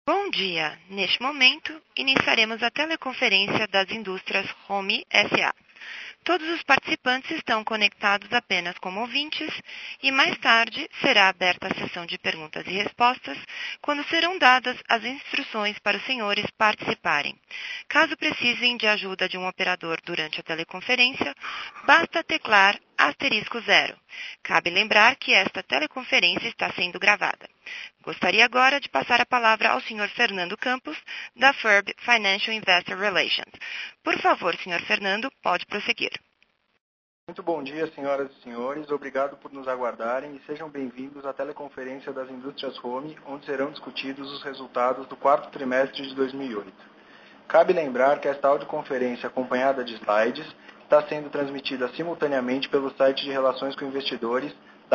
Bom dia! Neste momento, iniciaremos a teleconferência das indústrias Home S.A. Todos os participantes estão conectados apenas como ouvintes e mais tarde será aberta a sessão de perguntas e respostas, quando serão dadas as instruções para os senhores participarem. Caso precisem de ajuda de um operador durante a teleconferência, basta teclar *0. Cabe lembrar que esta teleconferência está sendo gravada. Gostaria agora de passar a palavra ao Sr. Fernando Campos, da FIRB Financial Investor Relations. Por favor, Sr. Fernando, pode prosseguir. Muito bom dia, senhoras e senhores. Obrigado por nos aguardarem e sejam bem-vindos à teleconferência das indústrias Home, onde serão discutidos os resultados do quarto trimestre de 2008. Cabe lembrar que esta audioconferência, acompanhada de slides, está sendo transmitida simultaneamente pelo site de Relações com Investidores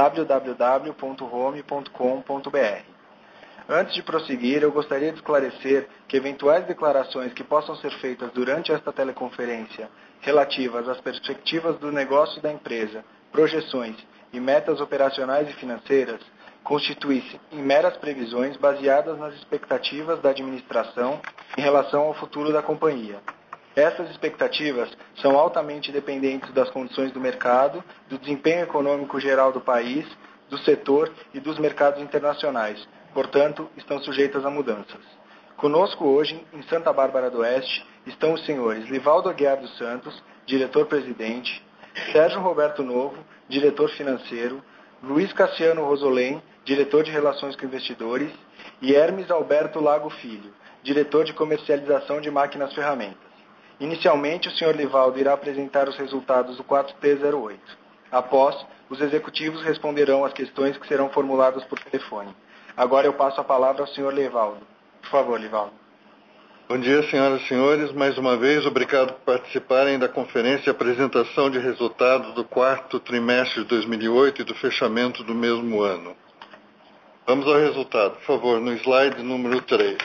www.home.com.br. Antes de prosseguir, eu gostaria de esclarecer que eventuais declarações que possam ser feitas durante esta teleconferência relativas às perspectivas do negócio da empresa, projeções e metas operacionais e financeiras constituem-se em meras previsões baseadas nas expectativas da administração em relação ao futuro da companhia. Essas expectativas são altamente dependentes das condições do mercado, do desempenho econômico geral do país, do setor e dos mercados internacionais. Portanto, estão sujeitas a mudanças. Conosco hoje, em Santa Bárbara do Oeste, estão os senhores Livaldo Aguiar dos Santos, diretor-presidente, Sérgio Roberto Novo, diretor financeiro, Luiz Cassiano Rosolém, diretor de Relações com Investidores, e Hermes Alberto Lago Filho, diretor de Comercialização de Máquinas e Ferramentas. Inicialmente, o senhor Livaldo irá apresentar os resultados do 4T08. Após, os executivos responderão às questões que serão formuladas por telefone. Agora eu passo a palavra ao senhor Livaldo. Por favor, Livaldo. Bom dia, senhoras e senhores. Mais uma vez, obrigado por participarem da conferência de apresentação de resultados do quarto trimestre de 2008 e do fechamento do mesmo ano. Vamos ao resultado. Por favor, no slide número 3.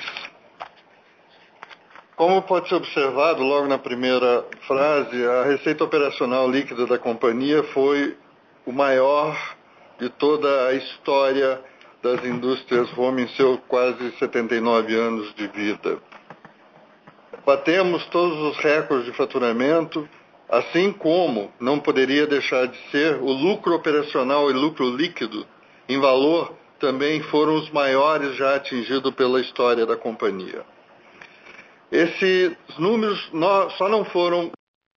Como pode ser observado logo na primeira frase, a receita operacional líquida da companhia foi o maior de toda a história das indústrias Home em seus quase 79 anos de vida. Batemos todos os recordes de faturamento, assim como não poderia deixar de ser o lucro operacional e lucro líquido, em valor, também foram os maiores já atingidos pela história da companhia. Esses números só não foram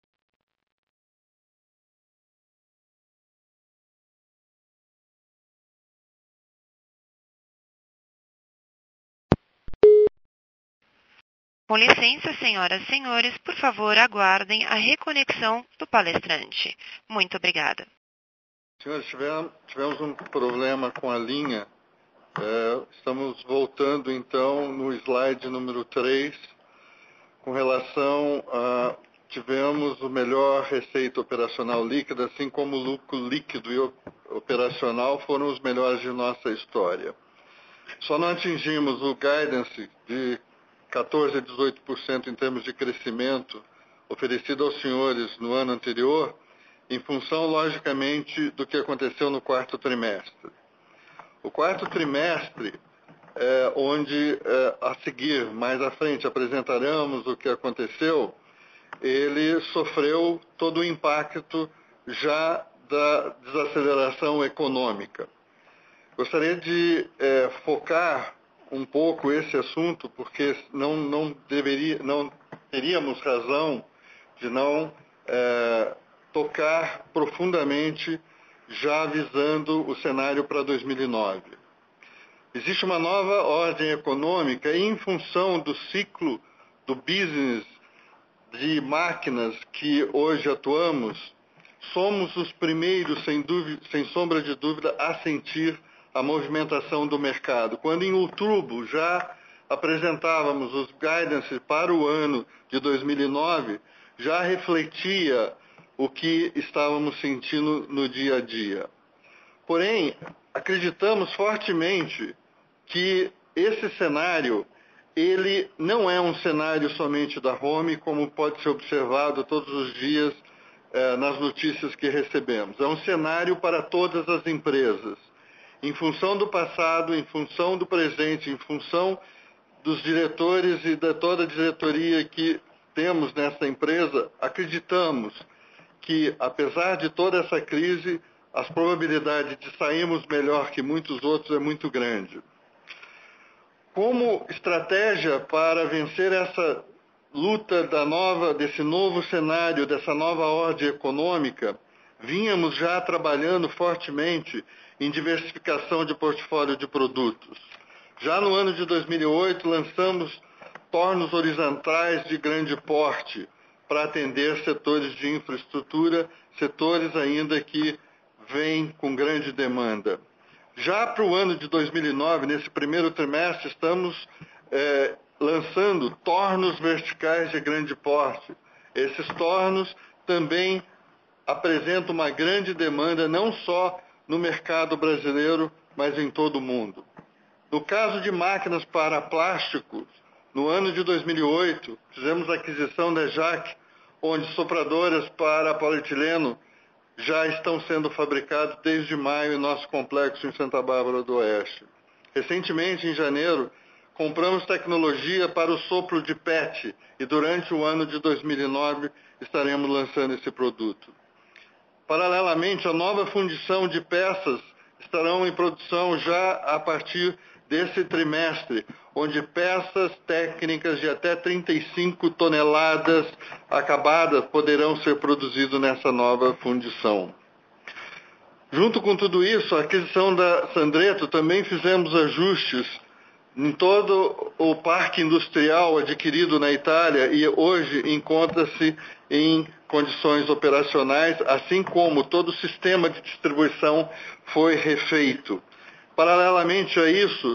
Com licença, senhoras e senhores, por favor, aguardem a reconexão do palestrante. Muito obrigada. Senhores, tivemos um problema com a linha. Estamos voltando, então, no slide número 3, com relação a... Tivemos o melhor receita operacional líquida, assim como o lucro líquido e operacional foram os melhores de nossa história. Só não atingimos o guidance de 14% a 18% em termos de crescimento oferecido aos senhores no ano anterior, em função, logicamente, do que aconteceu no quarto trimestre. O quarto trimestre, onde a seguir, mais à frente, apresentaremos o que aconteceu, ele sofreu todo o impacto já da desaceleração econômica. Gostaria de focar um pouco esse assunto, porque não teríamos razão de não tocar profundamente, já visando o cenário para 2009. Existe uma nova ordem econômica e, em função do ciclo do business de máquinas que hoje atuamos, somos os primeiros, sem sombra de dúvida, a sentir a movimentação do mercado. Quando em outubro já apresentávamos os guidance para o ano de 2009, já refletia o que estávamos sentindo no dia a dia. Porém, acreditamos fortemente que esse cenário, ele não é um cenário somente da Home, como pode ser observado todos os dias nas notícias que recebemos. É um cenário para todas as empresas. Em função do passado, em função do presente, em função dos diretores e de toda a diretoria que temos nessa empresa, acreditamos que, apesar de toda essa crise, as probabilidades de sairmos melhor que muitos outros é muito grande. Como estratégia para vencer essa luta desse novo cenário, dessa nova ordem econômica, vínhamos já trabalhando fortemente em diversificação de portfólio de produtos. Já no ano de 2008, lançamos tornos horizontais de grande porte para atender setores de infraestrutura, setores ainda que vêm com grande demanda. Já para o ano de 2009, nesse primeiro trimestre, estamos lançando tornos verticais de grande porte. Esses tornos também apresentam uma grande demanda, não só no mercado brasileiro, mas em todo o mundo. No caso de máquinas para plásticos, no ano de 2008, fizemos a aquisição da JAC, onde sopradoras para polietileno já estão sendo fabricados desde maio em nosso complexo em Santa Bárbara do Oeste. Recentemente, em janeiro, compramos tecnologia para o sopro de PET e durante o ano de 2009 estaremos lançando esse produto. Paralelamente, a nova fundição de peças estarão em produção já a partir desse trimestre, onde peças técnicas de até 35 toneladas acabadas poderão ser produzidas nessa nova fundição. Junto com tudo isso, a aquisição da Sandreto, também fizemos ajustes em todo o parque industrial adquirido na Itália e hoje encontra-se em condições operacionais, assim como todo o sistema de distribuição foi refeito. Paralelamente a isso,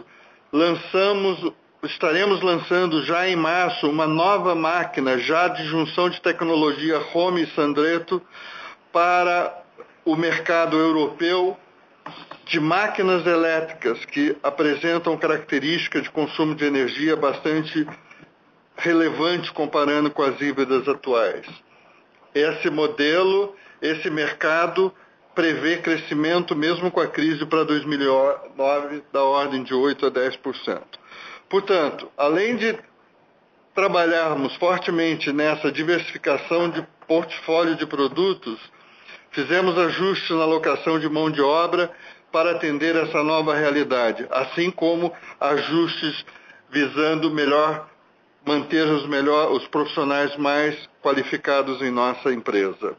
estaremos lançando já em março uma nova máquina já de junção de tecnologia Home e Sandreto para o mercado europeu de máquinas elétricas que apresentam características de consumo de energia bastante relevante comparando com as híbridas atuais. Esse modelo, esse mercado prevê crescimento mesmo com a crise para 2009 da ordem de 8% a 10%. Portanto, além de trabalharmos fortemente nessa diversificação de portfólio de produtos, fizemos ajustes na alocação de mão de obra para atender essa nova realidade, assim como ajustes visando manter os profissionais mais qualificados em nossa empresa.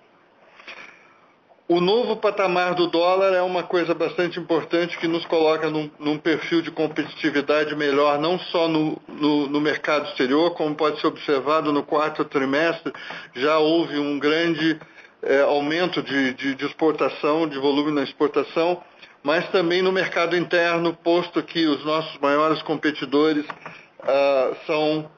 O novo patamar do dólar é uma coisa bastante importante que nos coloca num perfil de competitividade melhor, não só no mercado exterior, como pode ser observado no quarto trimestre, já houve um grande aumento de exportação, de volume na exportação, mas também no mercado interno, posto que os nossos maiores competidores são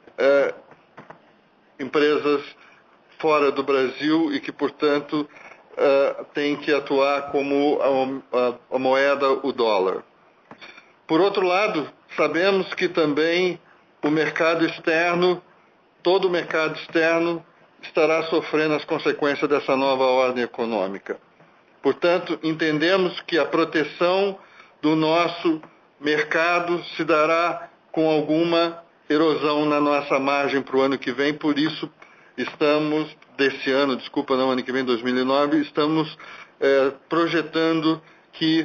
empresas fora do Brasil e que, portanto, têm que atuar como a moeda, o dólar. Por outro lado, sabemos que também o mercado externo, todo o mercado externo, estará sofrendo as consequências dessa nova ordem econômica. Portanto, entendemos que a proteção do nosso mercado se dará com alguma erosão na nossa margem para o ano que vem, por isso estamos, ano que vem, 2009, estamos projetando que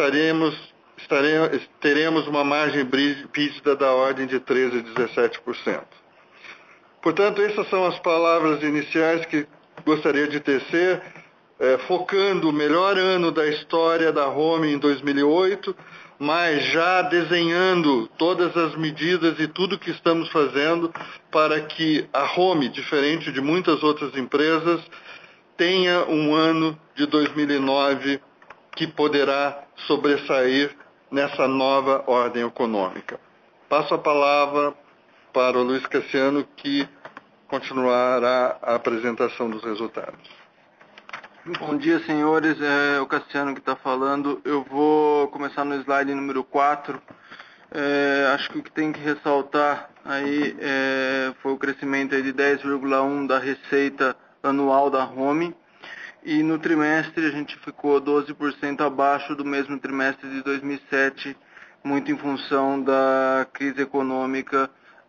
teremos uma margem líquida da ordem de 13% a 17%. Portanto, essas são as palavras iniciais que gostaria de tecer, focando o melhor ano da história da Home em 2008, mas já desenhando todas as medidas e tudo que estamos fazendo para que a Home, diferente de muitas outras empresas, tenha um ano de 2009 que poderá sobressair nessa nova ordem econômica. Passo a palavra para o Luiz Cassiano, que continuará a apresentação dos resultados. Bom dia, senhores. É o Cassiano que está falando. Eu vou começar no slide número 4. Acho que o que tem que ressaltar aí foi o crescimento aí de 10,1% da receita anual da Home. E no trimestre a gente ficou 12% abaixo do mesmo trimestre de 2007, muito em função da crise econômica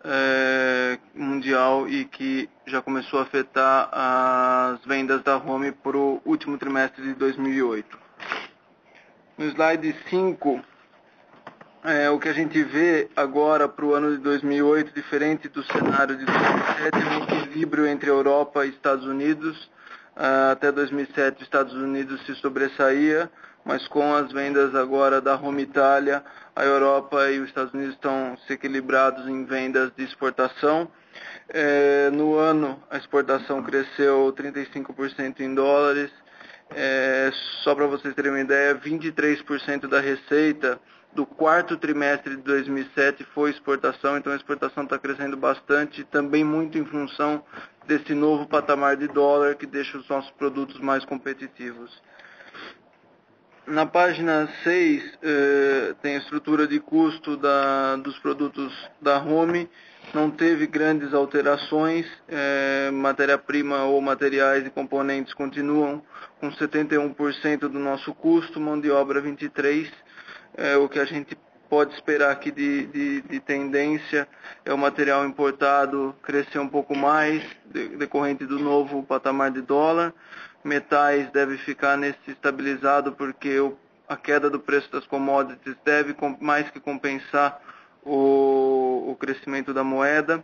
mundial e que já começou a afetar as vendas da Home para o último trimestre de 2008. No slide 5, o que a gente vê agora para o ano de 2008, diferente do cenário de 2007, é um equilíbrio entre Europa e Estados Unidos. Até 2007, os Estados Unidos se sobressaía, mas com as vendas agora da Home Italia, a Europa e os Estados Unidos estão se equilibrados em vendas de exportação. No ano, a exportação cresceu 35% em dólares. Só para vocês terem uma ideia, 23% da receita do quarto trimestre de 2007 foi exportação, então a exportação está crescendo bastante, também muito em função desse novo patamar de dólar que deixa os nossos produtos mais competitivos. Na página 6 tem a estrutura de custo dos produtos da Home. Não teve grandes alterações, matéria-prima ou materiais e componentes continuam com 71% do nosso custo, mão de obra 23%. O que a gente pode esperar aqui de tendência é o material importado crescer um pouco mais, decorrente do novo patamar de dólar. Metais deve ficar nesse estabilizado porque a queda do preço das commodities deve mais que compensar o crescimento da moeda.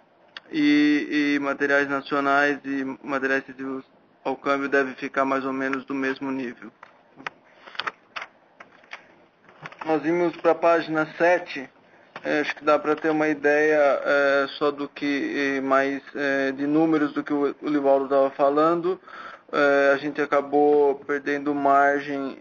E materiais nacionais e materiais sensitivos ao câmbio deve ficar mais ou menos do mesmo nível. Nós vimos para a página 7, acho que dá para ter uma ideia só do que mais de números do que o Livaldo estava falando. A gente acabou perdendo margem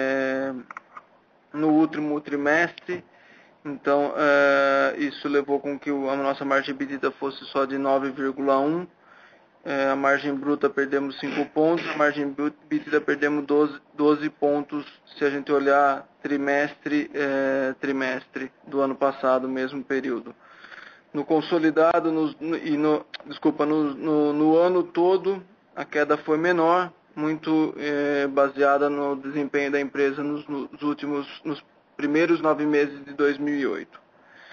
no último trimestre, então isso levou com que a nossa margem EBITDA fosse só de 9,1%. A margem bruta perdemos 5 pontos, a margem EBITDA perdemos 12 pontos se a gente olhar trimestre do ano passado, mesmo período. No consolidado, no ano todo, a queda foi menor, muito baseada no desempenho da empresa nos primeiros 9 meses de 2008.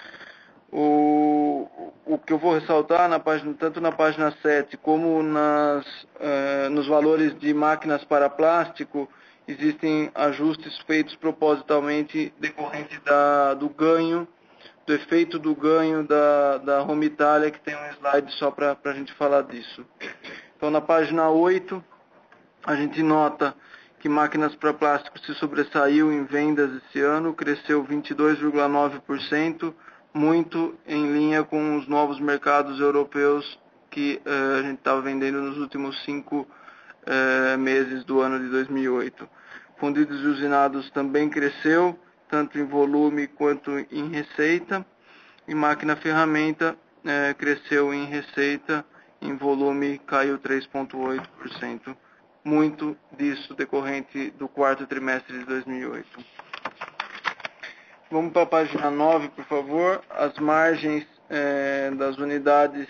O que eu vou ressaltar tanto na página 7 como nos valores de máquinas para plástico, existem ajustes feitos propositalmente decorrente do efeito do ganho da Home Italia, que tem um slide só para a gente falar disso. Então, na página 8, a gente nota que máquinas para plástico se sobressaiu em vendas esse ano, cresceu 22,9%, muito em linha com os novos mercados europeus que a gente estava vendendo nos últimos 5 meses do ano de 2008. Fundidos e usinados também cresceu, tanto em volume quanto em receita, e máquina ferramenta cresceu em receita, em volume caiu 3,8%. Muito disso decorrente do quarto trimestre de 2008. Vamos para a página 9, por favor. As margens das unidades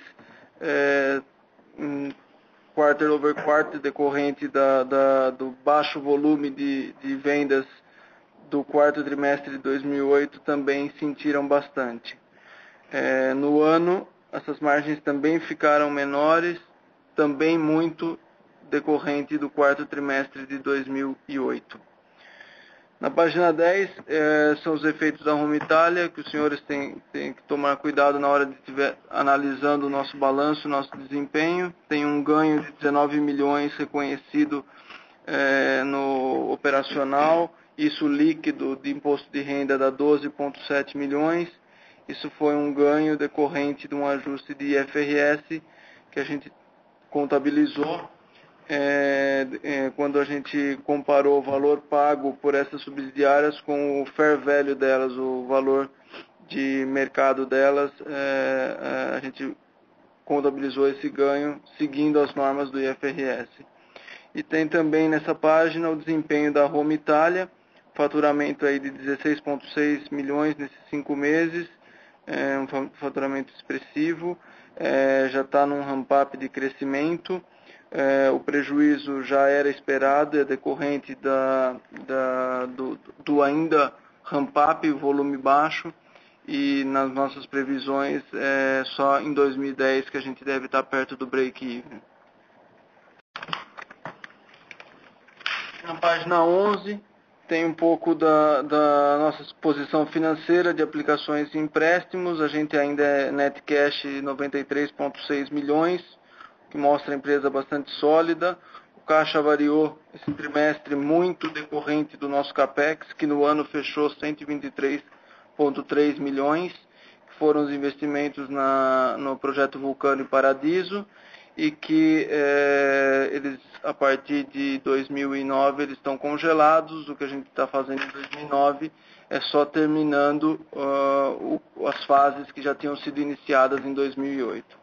quarter over quarter, decorrente do baixo volume de vendas do quarto trimestre de 2008, também sentiram bastante. No ano, essas margens também ficaram menores, também muito decorrente do quarto trimestre de 2008. Na página 10, são os efeitos da Home Italia, que os senhores têm que tomar cuidado na hora de estiver analisando o nosso balanço, o nosso desempenho. Tem um ganho de 19 milhões reconhecido no operacional, isso líquido de imposto de renda dá 12,7 milhões. Isso foi um ganho decorrente de um ajuste de IFRS que a gente contabilizou. Quando a gente comparou o valor pago por essas subsidiárias com o fair value delas, o valor de mercado delas, a gente contabilizou esse ganho seguindo as normas do IFRS. E tem também nessa página o desempenho da Home Italia, faturamento aí de 16,6 milhões nesses 5 meses, um faturamento expressivo, já está num ramp-up de crescimento. O prejuízo já era esperado, é decorrente do ainda ramp-up, volume baixo, e nas nossas previsões é só em 2010 que a gente deve estar perto do break-even. Na página 11 tem um pouco da nossa exposição financeira de aplicações e empréstimos. A gente ainda é net cash 93,6 milhões, que mostra a empresa bastante sólida. O caixa variou esse trimestre muito decorrente do nosso CAPEX, que no ano fechou 123,3 milhões, que foram os investimentos no projeto Vulcano e Paradiso, e que eles, a partir de 2009, eles estão congelados. O que a gente está fazendo em 2009 é só terminando as fases que já tinham sido iniciadas em 2008.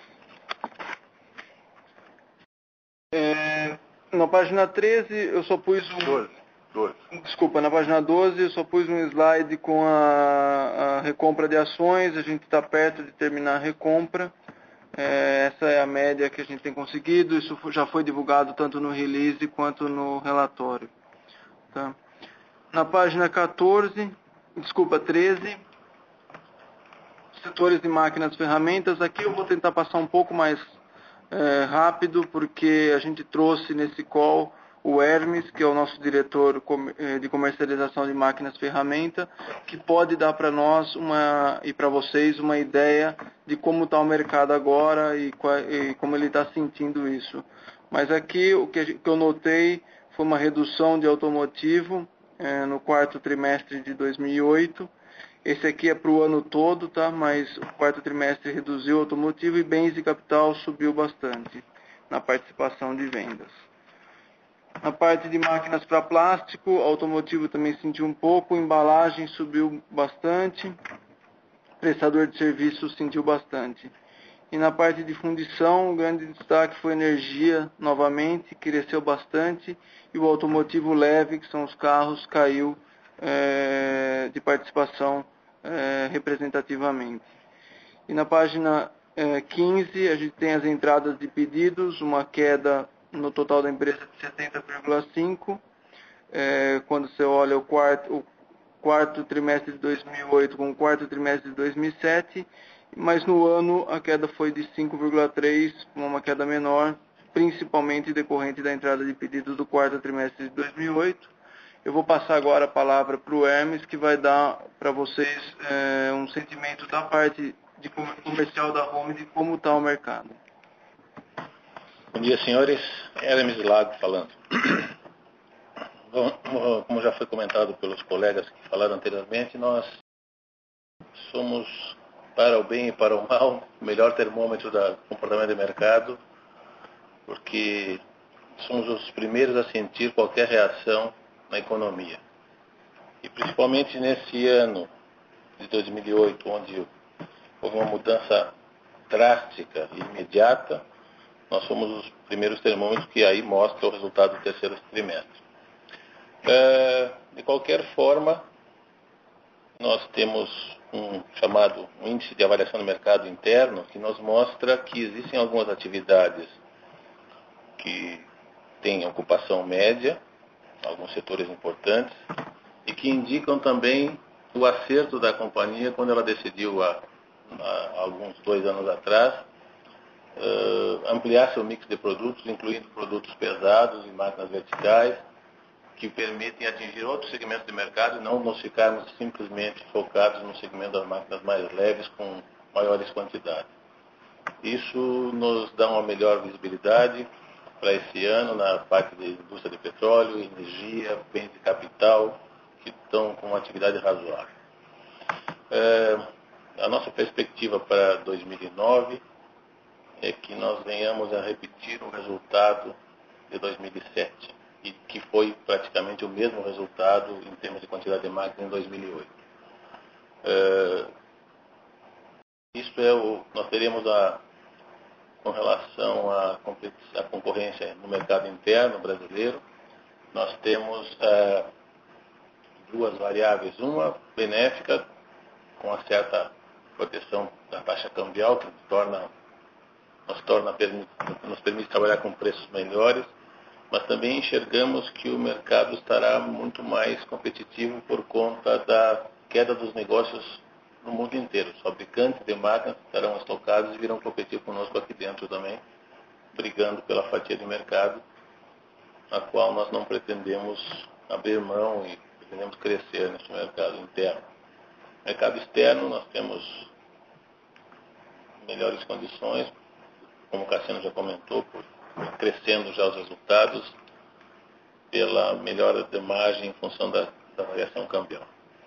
Na página 13, eu só pus Desculpa, na página 12 eu só pus um slide com a recompra de ações. A gente está perto de terminar a recompra. Essa é a média que a gente tem conseguido. Isso já foi divulgado tanto no release quanto no relatório. Tá? Na página 13, setores de máquinas e ferramentas. Aqui eu vou tentar passar um pouco mais rápido, porque a gente trouxe nesse call o Hermes, que é o nosso diretor de comercialização de máquinas e ferramentas, que pode dar para nós e para vocês uma ideia de como está o mercado agora e como ele está sentindo isso. Mas aqui o que eu notei foi uma redução de automotivo no quarto trimestre de 2008. Esse aqui é para o ano todo, tá? Mas o quarto trimestre reduziu o automotivo e bens de capital subiu bastante na participação de vendas. Na parte de máquinas para plástico, automotivo também sentiu um pouco, embalagem subiu bastante, prestador de serviços sentiu bastante. E na parte de fundição, o grande destaque foi energia, novamente, cresceu bastante, e o automotivo leve, que são os carros, caiu de participação representativamente. E na página 15, a gente tem as entradas de pedidos, uma queda no total da empresa de 70,5%. Quando você olha o quarto trimestre de 2008 com o quarto trimestre de 2007, mas no ano a queda foi de 5,3%, uma queda menor, principalmente decorrente da entrada de pedidos do quarto trimestre de 2008. Eu vou passar agora a palavra para o Hermes, que vai dar para vocês um sentimento da parte de comercial da Home de como está o mercado. Bom dia, senhores. Hermes Lago falando. Bom, como já foi comentado pelos colegas que falaram anteriormente, nós somos, para o bem e para o mal, o melhor termômetro do comportamento de mercado, porque somos os primeiros a sentir qualquer reação na economia. E principalmente nesse ano de 2008, onde houve uma mudança drástica e imediata, nós somos os primeiros termômetros que aí mostram o resultado do terceiro trimestre. De qualquer forma, nós temos um índice de avaliação do mercado interno, que nos mostra que existem algumas atividades que têm ocupação média, alguns setores importantes, e que indicam também o acerto da companhia quando ela decidiu, há alguns 2 anos atrás, ampliar seu mix de produtos, incluindo produtos pesados e máquinas verticais, que permitem atingir outros segmentos de mercado e não nos ficarmos simplesmente focados no segmento das máquinas mais leves com maiores quantidades. Isso nos dá uma melhor visibilidade para esse ano na parte de indústria de petróleo, energia, bens de capital, que estão com uma atividade razoável. A nossa perspectiva para 2009 é que nós venhamos a repetir o resultado de 2007, e que foi praticamente o mesmo resultado em termos de quantidade de máquinas em 2008. Nós teremos com relação à concorrência no mercado interno brasileiro, nós temos 2 variáveis, uma benéfica, com uma certa proteção da taxa cambial, que nos permite trabalhar com preços melhores, mas também enxergamos que o mercado estará muito mais competitivo por conta da queda dos negócios no mundo inteiro. Os fabricantes de máquinas estarão estocados e virão competir conosco aqui dentro também, brigando pela fatia de mercado, a qual nós não pretendemos abrir mão e pretendemos crescer nesse mercado interno. Mercado externo, nós temos melhores condições, como o Cassiano já comentou, crescendo já os resultados, pela melhora de margem em função da variação cambial.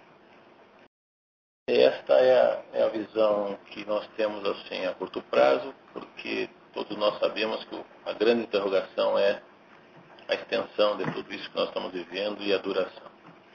Esta é a visão que nós temos assim a curto prazo, porque todos nós sabemos que a grande interrogação é a extensão de tudo isso que nós estamos vivendo e a duração.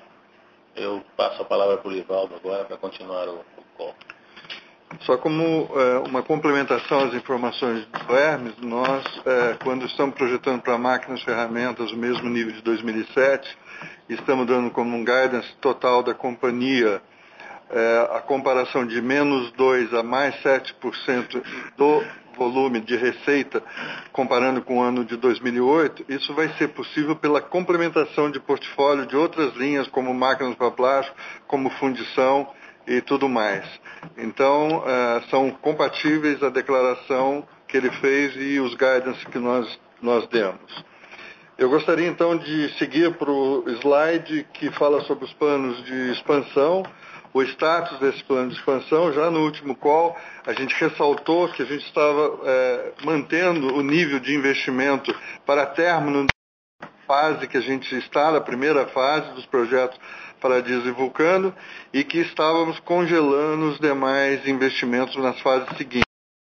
Eu passo a palavra para o Livaldo agora para continuar o call. Só como uma complementação às informações do Hermes, nós, quando estamos projetando para máquinas e ferramentas o mesmo nível de 2007, estamos dando como um guidance total da companhia a comparação de -2% a mais 7% do volume de receita, comparando com o ano de 2008, isso vai ser possível pela complementação de portfólio de outras linhas, como máquinas para plástico, como fundição e tudo mais. Então, são compatíveis a declaração que ele fez e os guidance que nós demos. Eu gostaria, então, de seguir para o slide que fala sobre os planos de expansão, o status desse plano de expansão. Já no último call, a gente ressaltou que a gente estava mantendo o nível de investimento para término da fase que a gente está, na primeira fase dos projetos Paradiso e Vulcano, e que estávamos congelando os demais investimentos nas fases seguintes.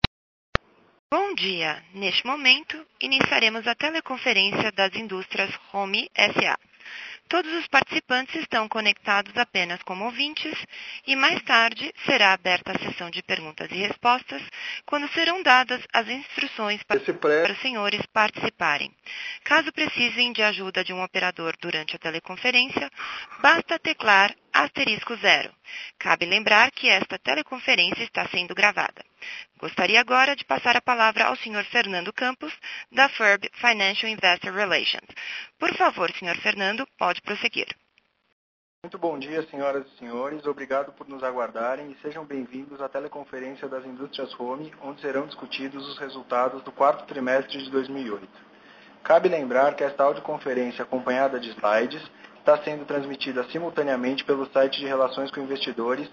Bom dia! Neste momento, iniciaremos a teleconferência das indústrias Home S.A. Todos os participantes estão conectados apenas como ouvintes e mais tarde será aberta a sessão de perguntas e respostas quando serão dadas as instruções para os senhores participarem. Caso precisem de ajuda de um operador durante a teleconferência, basta teclar *0. Cabe lembrar que esta teleconferência está sendo gravada. Gostaria agora de passar a palavra ao Sr. Fernando Campos, da FIRB Financial Investor Relations. Por favor, Sr. Fernando, pode prosseguir. Muito bom dia, senhoras e senhores. Obrigado por nos aguardarem e sejam bem-vindos à teleconferência das indústrias Home, onde serão discutidos os resultados do quarto trimestre de 2008. Cabe lembrar que esta audioconferência, acompanhada de slides, está sendo transmitida simultaneamente pelo site de Relações com Investidores,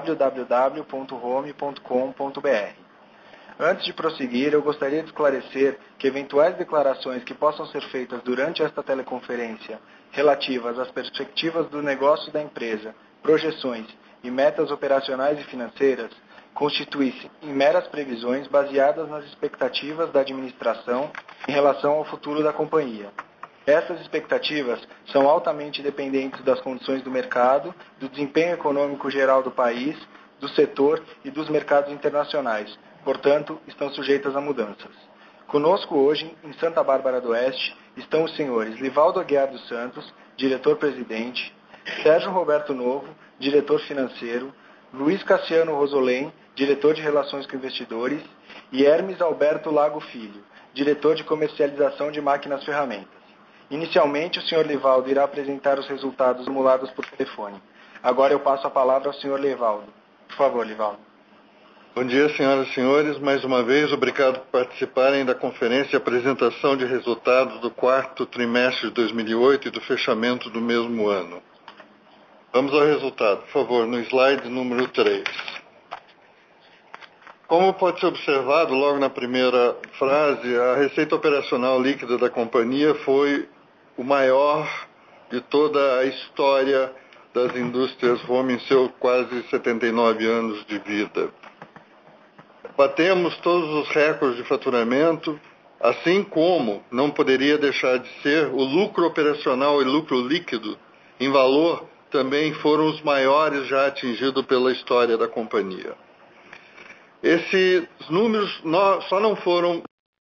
www.home.com.br. Antes de prosseguir, eu gostaria de esclarecer que eventuais declarações que possam ser feitas durante esta teleconferência relativas às perspectivas do negócio da empresa, projeções e metas operacionais e financeiras constituem-se em meras previsões baseadas nas expectativas da administração em relação ao futuro da companhia. Essas expectativas são altamente dependentes das condições do mercado, do desempenho econômico geral do país, do setor e dos mercados internacionais. Portanto, estão sujeitas a mudanças. Conosco hoje, em Santa Bárbara do Oeste, estão os senhores Livaldo Aguiar dos Santos, diretor-presidente, Sérgio Roberto Novo, diretor financeiro, Luiz Cassiano Rosolém, diretor de Relações com Investidores, e Hermes Alberto Lago Filho, diretor de Comercialização de Máquinas e Ferramentas. Inicialmente, o senhor Livaldo irá apresentar os resultados simulados por telefone. Agora eu passo a palavra ao senhor Livaldo. Por favor, Livaldo. Bom dia, senhoras e senhores. Mais uma vez, obrigado por participarem da conferência de apresentação de resultados do quarto trimestre de 2008 e do fechamento do mesmo ano. Vamos ao resultado, por favor, no slide número 3. Como pode ser observado logo na primeira frase, a receita operacional líquida da companhia foi o maior de toda a história das indústrias Home em seus quase 79 anos de vida. Batemos todos os recordes de faturamento, assim como não poderia deixar de ser o lucro operacional e lucro líquido, em valor, também foram os maiores já atingidos pela história da companhia. Esses números só não foram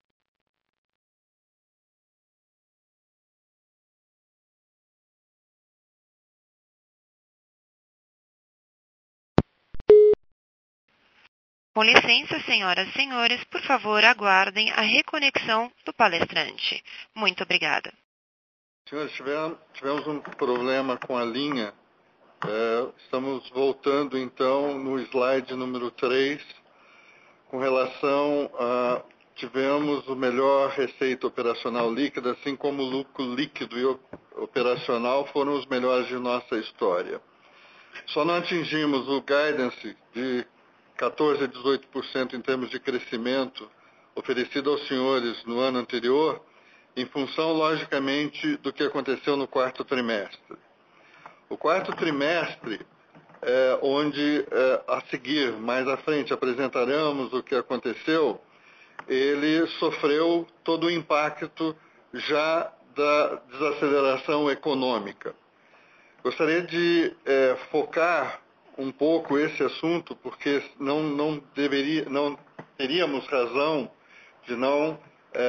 Com licença, senhoras e senhores, por favor, aguardem a reconexão do palestrante. Muito obrigada. Senhores, tivemos um problema com a linha Estamos voltando, então, no slide número 3, com relação a... Tivemos o melhor receita operacional líquida, assim como o lucro líquido e operacional foram os melhores de nossa história. Só não atingimos o guidance de 14% a 18% em termos de crescimento oferecido aos senhores no ano anterior, em função, logicamente, do que aconteceu no quarto trimestre. O quarto trimestre, onde a seguir, mais à frente, apresentaremos o que aconteceu, ele sofreu todo o impacto já da desaceleração econômica. Gostaria de focar um pouco esse assunto, porque não teríamos razão de não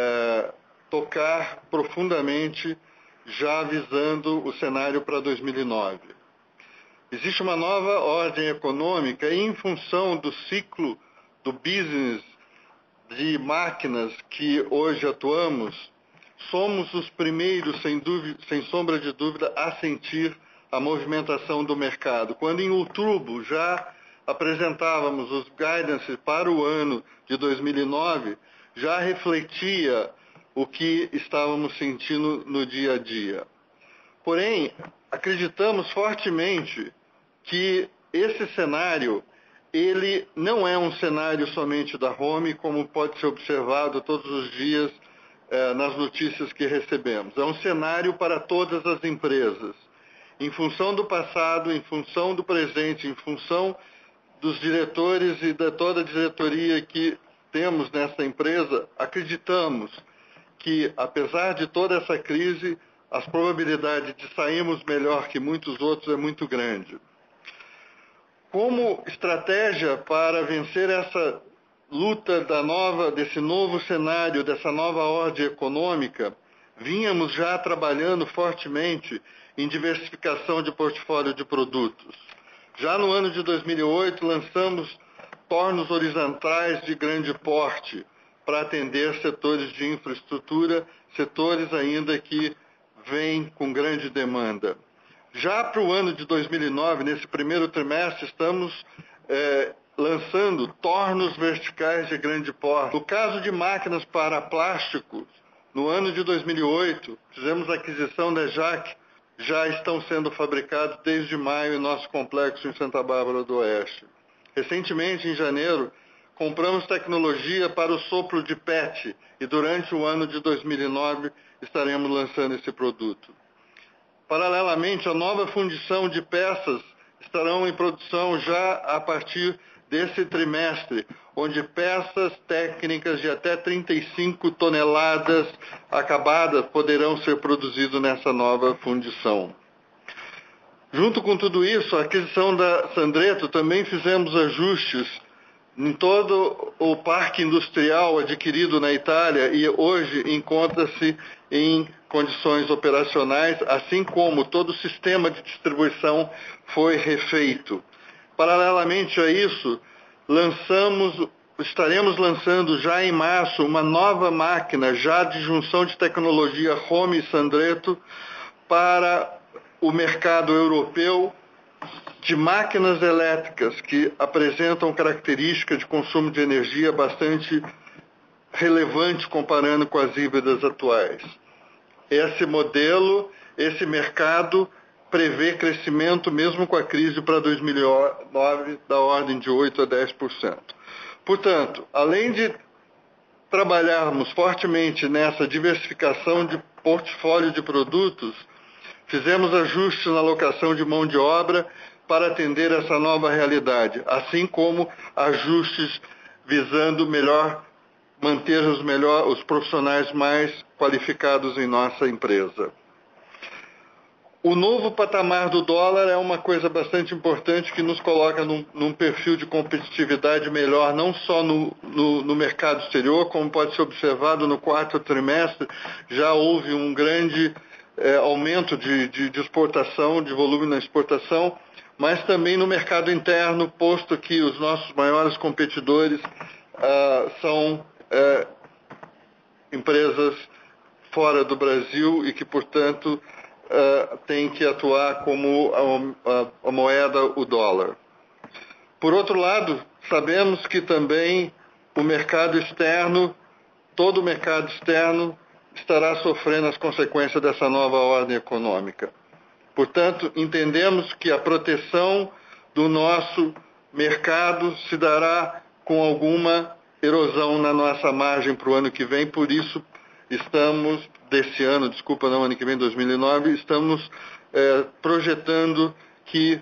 tocar profundamente, já visando o cenário para 2009. Existe uma nova ordem econômica e, em função do ciclo do business de máquinas que hoje atuamos, somos os primeiros, sem sombra de dúvida, a sentir a movimentação do mercado. Quando em outubro já apresentávamos os guidance para o ano de 2009, já refletia o que estávamos sentindo no dia a dia. Porém, acreditamos fortemente que esse cenário, ele não é um cenário somente da Home, como pode ser observado todos os dias nas notícias que recebemos. É um cenário para todas as empresas. Em função do passado, em função do presente, em função dos diretores e de toda a diretoria que temos nessa empresa, acreditamos que, apesar de toda essa crise, as probabilidades de sairmos melhor que muitos outros é muito grande. Como estratégia para vencer essa luta desse novo cenário, dessa nova ordem econômica, vínhamos já trabalhando fortemente em diversificação de portfólio de produtos. Já no ano de 2008, lançamos tornos horizontais de grande porte para atender setores de infraestrutura, setores ainda que vêm com grande demanda. Já para o ano de 2009, nesse primeiro trimestre, estamos lançando tornos verticais de grande porte. No caso de máquinas para plásticos, no ano de 2008, fizemos a aquisição da JAC, já estão sendo fabricados desde maio em nosso complexo em Santa Bárbara do Oeste. Recentemente, em janeiro, compramos tecnologia para o sopro de PET e durante o ano de 2009 estaremos lançando esse produto. Paralelamente, a nova fundição de peças estarão em produção já a partir desse trimestre, onde peças técnicas de até 35 toneladas acabadas poderão ser produzidas nessa nova fundição. Junto com tudo isso, a aquisição da Sandretto, também fizemos ajustes em todo o parque industrial adquirido na Itália e hoje encontra-se em condições operacionais, assim como todo o sistema de distribuição foi refeito. Paralelamente a isso, estaremos lançando já em março uma nova máquina já de junção de tecnologia Home e Sandretto para o mercado europeu de máquinas elétricas que apresentam características de consumo de energia bastante relevante comparando com as híbridas atuais. Esse modelo, esse mercado prevê crescimento mesmo com a crise para 2009 da ordem de 8% a 10%. Portanto, além de trabalharmos fortemente nessa diversificação de portfólio de produtos, fizemos ajustes na alocação de mão de obra para atender essa nova realidade, assim como ajustes visando manter os profissionais mais qualificados em nossa empresa. O novo patamar do dólar é uma coisa bastante importante que nos coloca num perfil de competitividade melhor, não só no mercado exterior, como pode ser observado no quarto trimestre, já houve um grande aumento de exportação, de volume na exportação, mas também no mercado interno, posto que os nossos maiores competidores são empresas fora do Brasil e que, portanto, tem que atuar como a moeda, o dólar. Por outro lado, sabemos que também o mercado externo, todo o mercado externo, estará sofrendo as consequências dessa nova ordem econômica. Portanto, entendemos que a proteção do nosso mercado se dará com alguma erosão na nossa margem para o ano que vem, por isso estamos, não ano que vem, 2009, estamos projetando que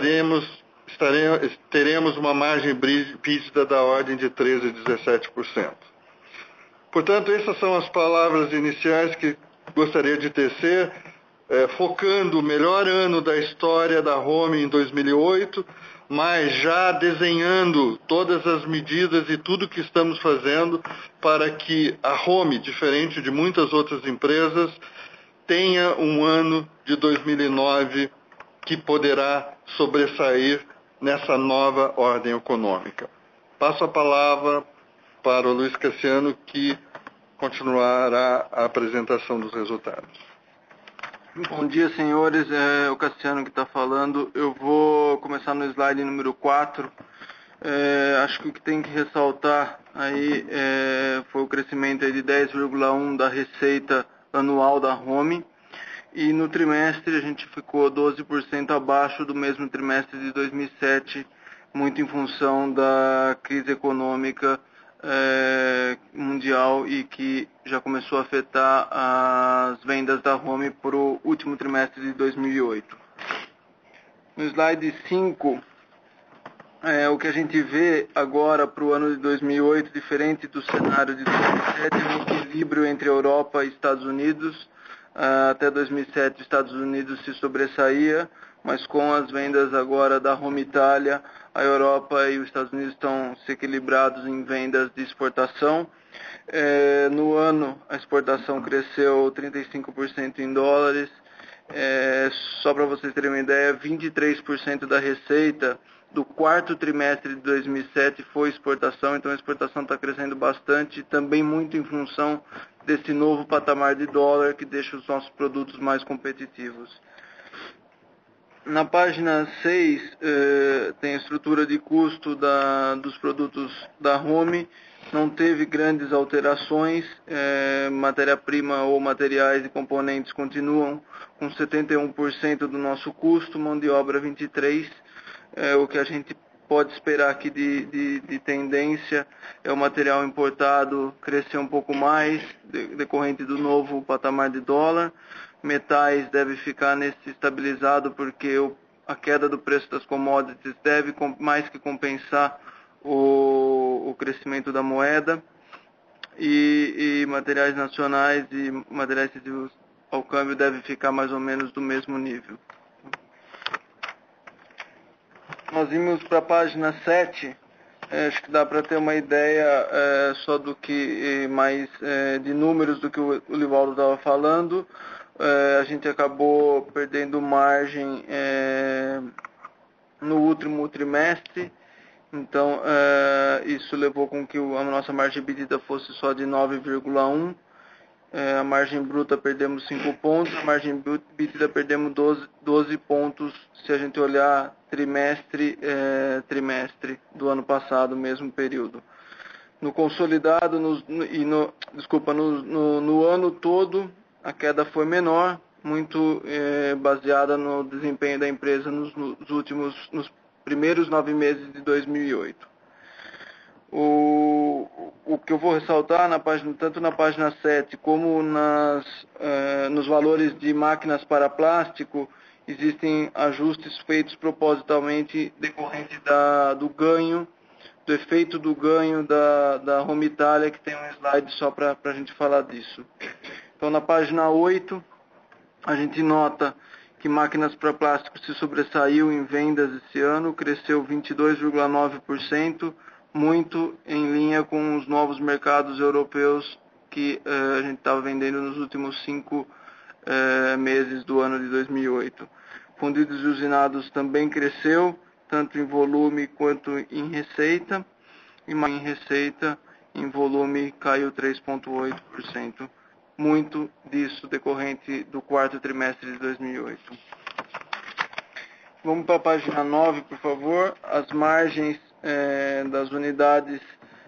teremos uma margem líquida da ordem de 13% a 17%. Portanto, essas são as palavras iniciais que gostaria de tecer, focando o melhor ano da história da Home em 2008, mas já desenhando todas as medidas e tudo que estamos fazendo para que a Home, diferente de muitas outras empresas, tenha um ano de 2009 que poderá sobressair nessa nova ordem econômica. Passo a palavra para o Luiz Cassiano, que continuará a apresentação dos resultados. Bom dia, senhores. É o Cassiano que está falando. Eu vou começar no slide número 4. Acho que o que tem que ressaltar aí foi o crescimento aí de 10,1% da receita anual da Home. E no trimestre a gente ficou 12% abaixo do mesmo trimestre de 2007, muito em função da crise econômica mundial e que já começou a afetar as vendas da Home para o último trimestre de 2008. No slide 5, o que a gente vê agora para o ano de 2008, diferente do cenário de 2007, é um equilíbrio entre Europa e Estados Unidos. Até 2007, os Estados Unidos se sobressaía, mas com as vendas agora da Home Itália, a Europa e os Estados Unidos estão se equilibrados em vendas de exportação. No ano, a exportação cresceu 35% em dólares. Só para vocês terem uma ideia, 23% da receita do quarto trimestre de 2007 foi exportação, então a exportação está crescendo bastante, também muito em função desse novo patamar de dólar que deixa os nossos produtos mais competitivos. Na página 6 tem a estrutura de custo dos produtos da Home. Não teve grandes alterações, matéria-prima ou materiais e componentes continuam com 71% do nosso custo, mão de obra 23%. O que a gente pode esperar aqui de tendência é o material importado crescer um pouco mais, decorrente do novo patamar de dólar. Metais deve ficar nesse estabilizado porque a queda do preço das commodities deve mais que compensar o crescimento da moeda. E materiais nacionais e materiais sensitivos ao câmbio deve ficar mais ou menos do mesmo nível. Nós vimos para a página 7, acho que dá para ter uma ideia só do que mais de números do que o Livaldo estava falando. A gente acabou perdendo margem no último trimestre, então isso levou com que a nossa margem EBITDA fosse só de 9,1%. A margem bruta perdemos 5 pontos, a margem EBITDA perdemos 12 pontos se a gente olhar trimestre do ano passado, mesmo período. No consolidado, no ano todo, a queda foi menor, muito baseada no desempenho da empresa nos primeiros 9 meses de 2008. O que eu vou ressaltar tanto na página 7 como nos valores de máquinas para plástico, existem ajustes feitos propositalmente decorrente do efeito do ganho da Home Itália, que tem um slide só para a gente falar disso. Então, na página 8, a gente nota que máquinas para plástico se sobressaiu em vendas esse ano, cresceu 22,9%, muito em linha com os novos mercados europeus que a gente estava vendendo nos últimos 5 meses do ano de 2008. Fundidos e usinados também cresceu, tanto em volume quanto em receita, e em receita, em volume, caiu 3,8%. muito disso decorrente do quarto trimestre de 2008. Vamos para a página 9, por favor. As margens das unidades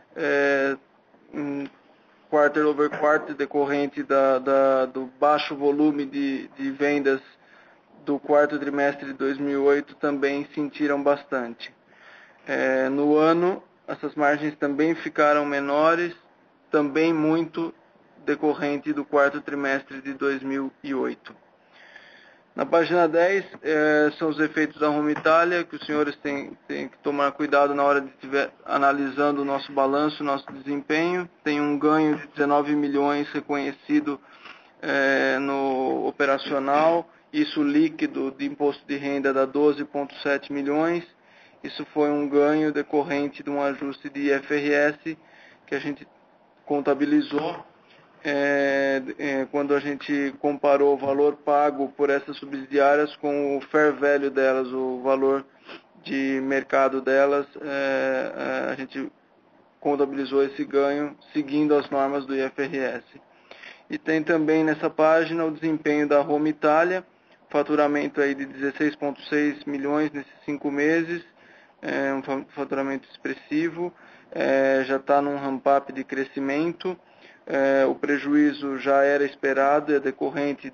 quarter over quarter, decorrente do baixo volume de vendas do quarto trimestre de 2008, também sentiram bastante. No ano, essas margens também ficaram menores, também muito decorrente do quarto trimestre de 2008. Na página 10, são os efeitos da Home Italia, que os senhores têm que tomar cuidado na hora de estiver analisando o nosso balanço, o nosso desempenho. Tem um ganho de 19 milhões reconhecido no operacional, isso líquido de imposto de renda dá 12,7 milhões. Isso foi um ganho decorrente de um ajuste de IFRS que a gente contabilizou quando a gente comparou o valor pago por essas subsidiárias com o fair value delas, o valor de mercado delas, a gente contabilizou esse ganho seguindo as normas do IFRS. E tem também nessa página o desempenho da Home Italia, faturamento aí de 16,6 milhões nesses 5 meses, um faturamento expressivo, já está num ramp-up de crescimento. O prejuízo já era esperado, é decorrente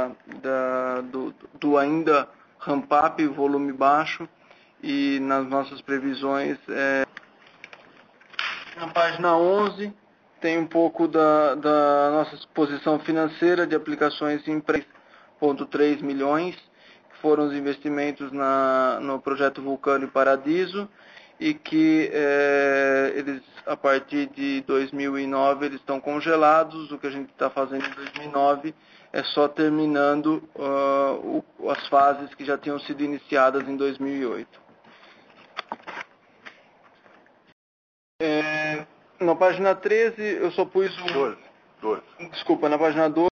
do ainda ramp-up, volume baixo, e nas nossas previsões. Na página 11 tem um pouco da nossa exposição financeira de aplicações em 3,3 milhões, que foram os investimentos no projeto Vulcano e Paradiso, e que eles, a partir de 2009, eles estão congelados. O que a gente está fazendo em 2009 é só terminando as fases que já tinham sido iniciadas em 2008. Na página 13, eu só pus 12. Desculpa, na página 12,